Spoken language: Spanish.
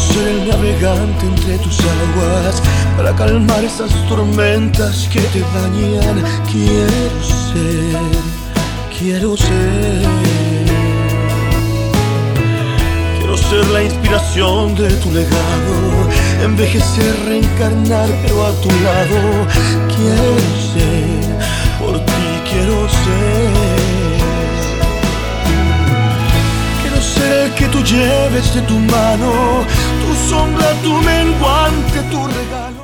ser el navegante entre tus aguas para calmar esas tormentas que te bañan. Quiero ser la inspiración de tu legado, envejecer, reencarnar, pero a tu lado. Quiero ser, por ti quiero ser el que tú lleves de tu mano, tu sombra, tu menguante, tu regalo.